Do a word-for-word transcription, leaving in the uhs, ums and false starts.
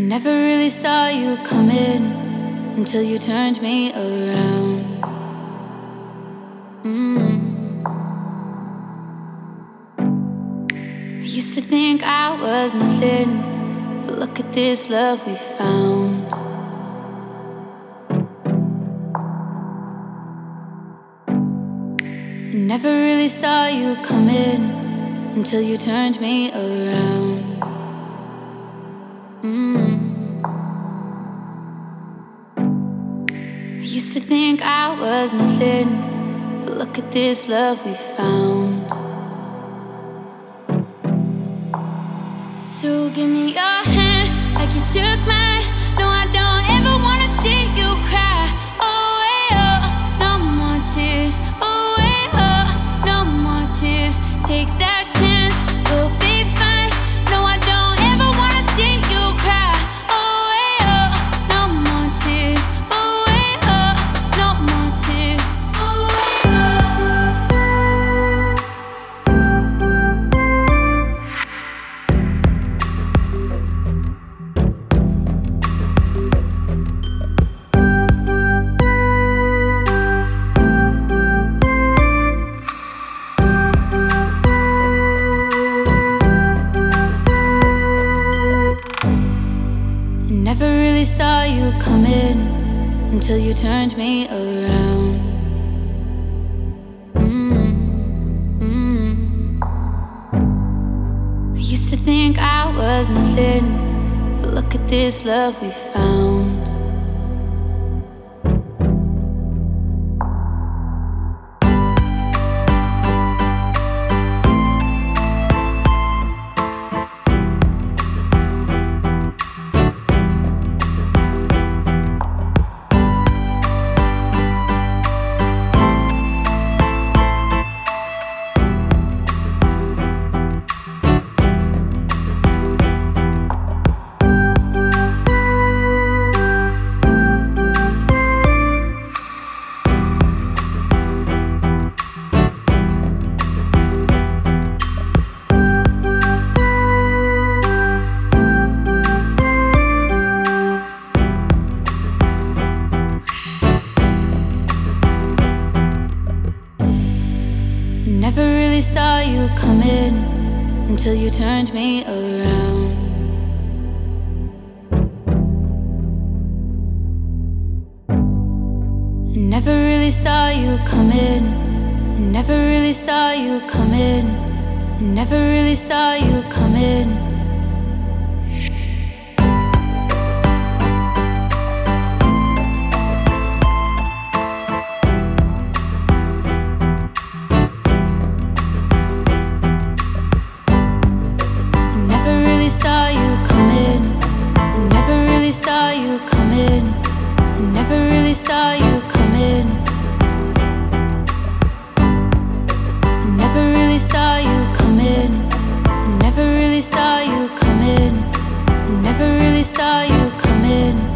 Never really saw you coming until you turned me around. mm. I used to think I was nothing, but look at this love we found. I never really saw you coming until you turned me around. mm. I used to think I was nothing, but look at this love we found. So give me your hand like you took mine. No, I don't ever wanna see you cry. Oh, way up, no more tears. Oh, way up, no more tears. Take that chance, we'll be fine. No, I don't ever wanna see you cry. Oh, way up, no more tears. Oh, way up, no more tears. Oh, way Never really saw you coming until you turned me around. mm, mm. I used to think I was nothing, but look at this love we found. Never really saw you coming until you turned me around. I never really saw you coming. I never really saw you coming. I never really saw you coming. Saw you coming. I never really saw you coming. I never really saw you coming. I never really saw you coming. I never really saw you coming. I never really saw you coming.